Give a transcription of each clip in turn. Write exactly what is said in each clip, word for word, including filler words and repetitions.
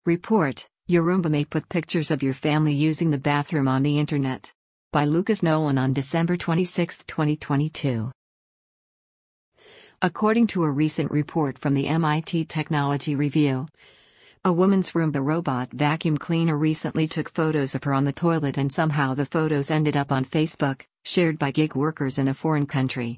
Report: Your Roomba may put pictures of your family using the bathroom on the internet. By Lucas Nolan on December twenty-sixth, twenty twenty-two. According to a recent report from the M I T Technology Review, a woman's Roomba robot vacuum cleaner recently took photos of her on the toilet, and somehow the photos ended up on Facebook, shared by gig workers in a foreign country.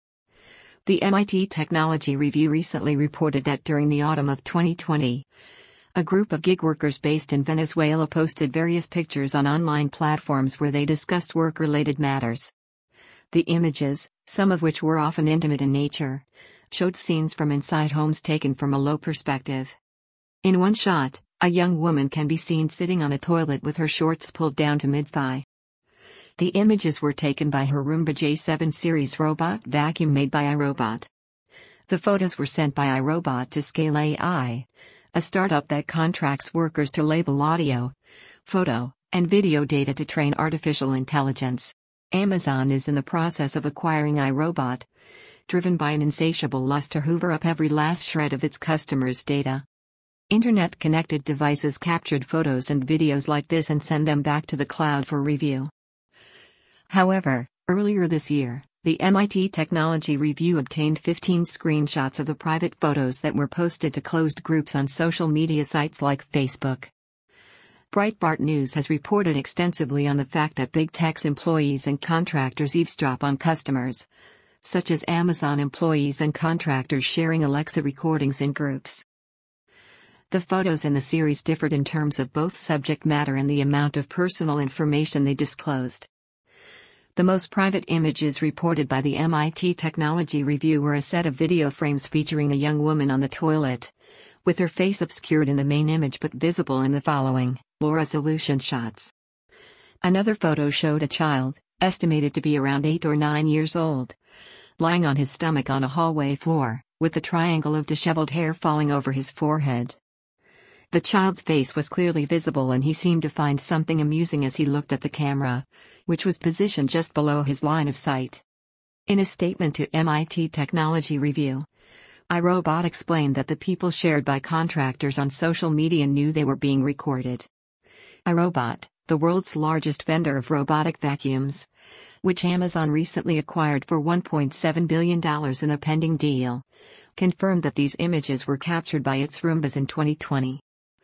The M I T Technology Review recently reported that during the autumn of twenty twenty, a group of gig workers based in Venezuela posted various pictures on online platforms where they discussed work-related matters. The images, some of which were often intimate in nature, showed scenes from inside homes taken from a low perspective. In one shot, a young woman can be seen sitting on a toilet with her shorts pulled down to mid-thigh. The images were taken by her Roomba J seven series robot vacuum made by iRobot. The photos were sent by iRobot to Scale A I, a startup that contracts workers to label audio, photo, and video data to train artificial intelligence. Amazon is in the process of acquiring iRobot, driven by an insatiable lust to hoover up every last shred of its customers' data. Internet-connected devices captured photos and videos like this and send them back to the cloud for review. However, earlier this year, the M I T Technology Review obtained fifteen screenshots of the private photos that were posted to closed groups on social media sites like Facebook. Breitbart News has reported extensively on the fact that big tech's employees and contractors eavesdrop on customers, such as Amazon employees and contractors sharing Alexa recordings in groups. The photos in the series differed in terms of both subject matter and the amount of personal information they disclosed. The most private images reported by the M I T Technology Review were a set of video frames featuring a young woman on the toilet, with her face obscured in the main image but visible in the following, low-resolution shots. Another photo showed a child, estimated to be around eight or nine years old, lying on his stomach on a hallway floor, with a triangle of disheveled hair falling over his forehead. The child's face was clearly visible and he seemed to find something amusing as he looked at the camera, which was positioned just below his line of sight. In a statement to M I T Technology Review, iRobot explained that the people shared by contractors on social media knew they were being recorded. iRobot, the world's largest vendor of robotic vacuums, which Amazon recently acquired for one point seven billion dollars in a pending deal, confirmed that these images were captured by its Roombas in twenty twenty.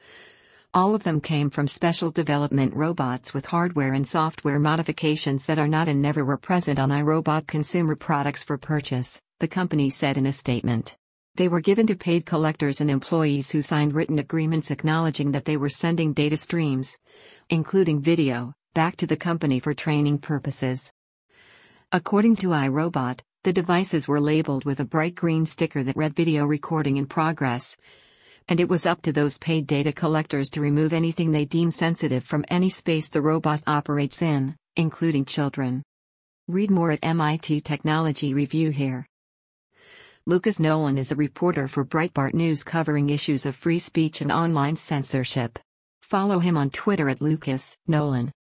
All of them came from special development robots with hardware and software modifications that are not and never were present on iRobot consumer products for purchase, the company said in a statement. They were given to paid collectors and employees who signed written agreements acknowledging that they were sending data streams, including video, back to the company for training purposes. According to iRobot, the devices were labeled with a bright green sticker that read "Video recording in progress," and it was up to those paid data collectors to remove anything they deem sensitive from any space the robot operates in, including children. Read more at M I T Technology Review here. Lucas Nolan is a reporter for Breitbart News covering issues of free speech and online censorship. Follow him on Twitter at Lucas Nolan.